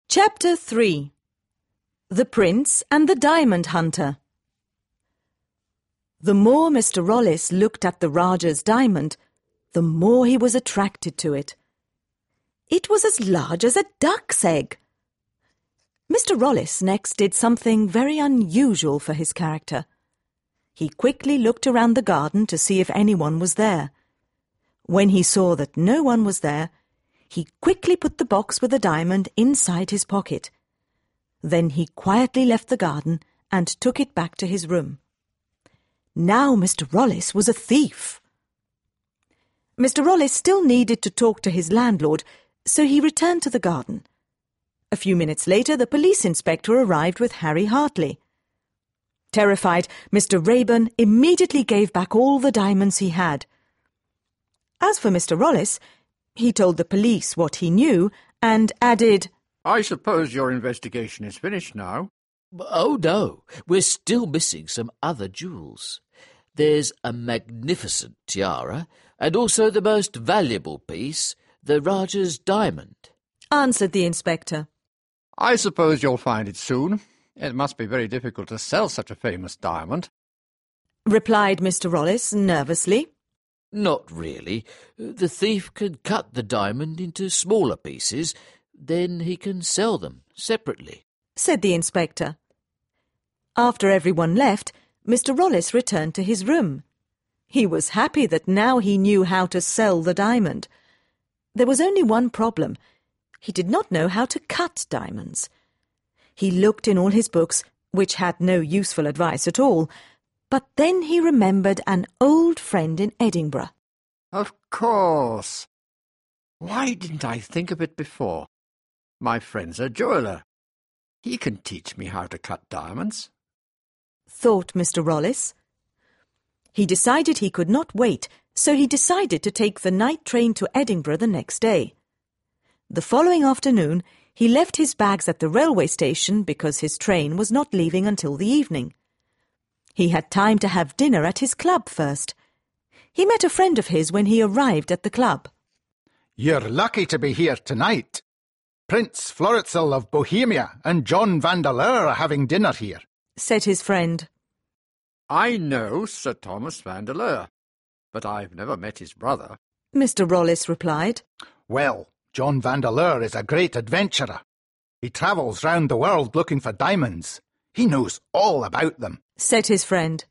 Chapter 3. The Prince and the Diamond Hunter. The more Mr. Rollis looked at the Rajah's diamond, the more he was attracted to it. It was as large as a duck's egg. Mr. Rollis next did something very unusual for his character. He quickly looked around the garden to see if anyone was there. When he saw that no one was there, he quickly put the box with the diamond inside his pocket. Then he quietly left the garden and took it back to his room. Now Mr. Rollis was a thief. Mr. Rollis still needed to talk to his landlord, so he returned to the garden. A few minutes later, the police inspector arrived with Harry Hartley. Terrified, Mr. Rayburn immediately gave back all the diamonds he had. As for Mr. Rollis, he told the police what he knew and added, "I suppose your investigation is finished now?" "Oh, no, we're still missing some other jewels. There's a magnificent tiara, and also the most valuable piece, the Rajah's diamond," answered the inspector. "I suppose you'll find it soon. It must be very difficult to sell such a famous diamond," replied Mr. Rollis nervously. "Not really. The thief can cut the diamond into smaller pieces, then he can sell them separately," said the inspector. After everyone left, Mr. Rollis returned to his room. He was happy that now he knew how to sell the diamond. There was only one problem. He did not know how to cut diamonds. He looked in all his books, which had no useful advice at all, but then he remembered an old friend in Edinburgh. "Of course. Why didn't I think of it before? My friend's a jeweller. He can teach me how to cut diamonds," thought Mr. Rollis. He decided he could not wait, so he decided to take the night train to Edinburgh the next day. The following afternoon, he left his bags at the railway station because his train was not leaving until the evening. He had time to have dinner at his club first. He met a friend of his when he arrived at the club. "You're lucky to be here tonight. Prince Florizel of Bohemia and John Vandeleur are having dinner here," said his friend. "I know Sir Thomas Vandeleur, but I've never met his brother," Mr. Rollis replied. "Well, John Vandeleur is a great adventurer. He travels round the world looking for diamonds. He knows all about them," said his friend.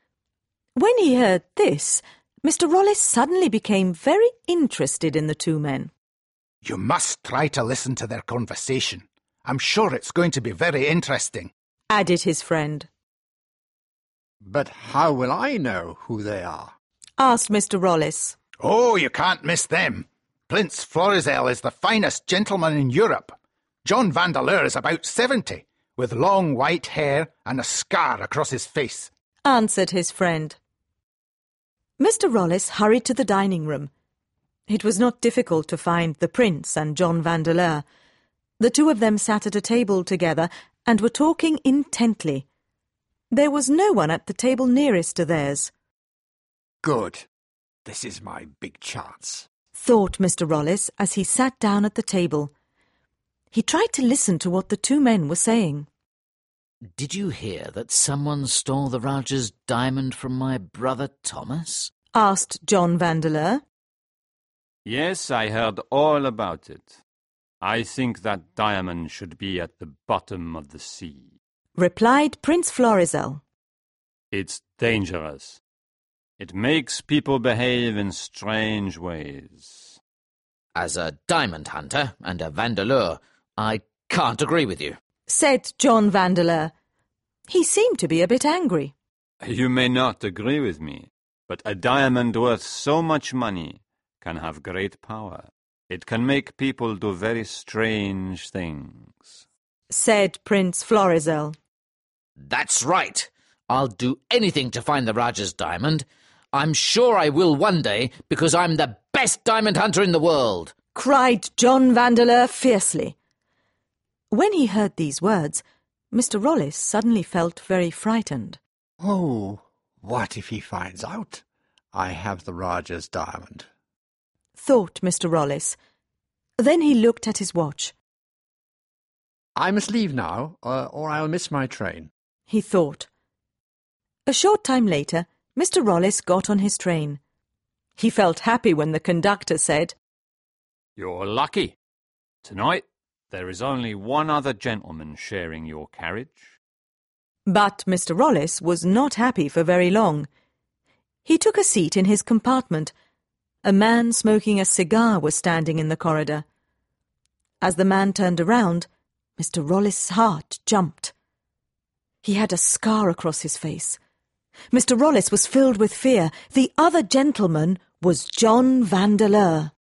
When he heard this, Mr. Rollis suddenly became very interested in the two men. "You must try to listen to their conversation. I'm sure it's going to be very interesting," added his friend. "But how will I know who they are?" asked Mr. Rollis. "Oh, you can't miss them. Prince Florizel is the finest gentleman in Europe. John Vandeleur is about 70, with long white hair and a scar across his face," answered his friend. Mr. Rollis hurried to the dining room. It was not difficult to find the Prince and John Vandeleur. The two of them sat at a table together and were talking intently. There was no one at the table nearest to theirs. "Good. This is my big chance," thought Mr. Rollis as he sat down at the table. He tried to listen to what the two men were saying. "Did you hear that someone stole the Rajah's diamond from my brother Thomas?" asked John Vandeleur. "Yes, I heard all about it. I think that diamond should be at the bottom of the sea," replied Prince Florizel. "It's dangerous. It makes people behave in strange ways." "As a diamond hunter and a Vandeleur, I can't agree with you," said John Vandeleur. He seemed to be a bit angry. "You may not agree with me, but a diamond worth so much money can have great power. It can make people do very strange things," said Prince Florizel. "That's right. I'll do anything to find the Rajah's diamond. I'm sure I will one day, because I'm the best diamond hunter in the world," cried John Vandeleur fiercely. When he heard these words, Mr. Rollis suddenly felt very frightened. "Oh, what if he finds out I have the Rajah's diamond?" thought Mr. Rollis. Then he looked at his watch. I must leave now, or I'll miss my train, he thought. A short time later, Mr. Rollis got on his train. He felt happy when the conductor said, "You're lucky. Tonight there is only one other gentleman sharing your carriage." But Mr. Rollis was not happy for very long. He took a seat in his compartment. A man smoking a cigar was standing in the corridor. As the man turned around, Mr. Rollis' heart jumped. He had a scar across his face. Mr. Rollis was filled with fear. The other gentleman was John Vandeleur.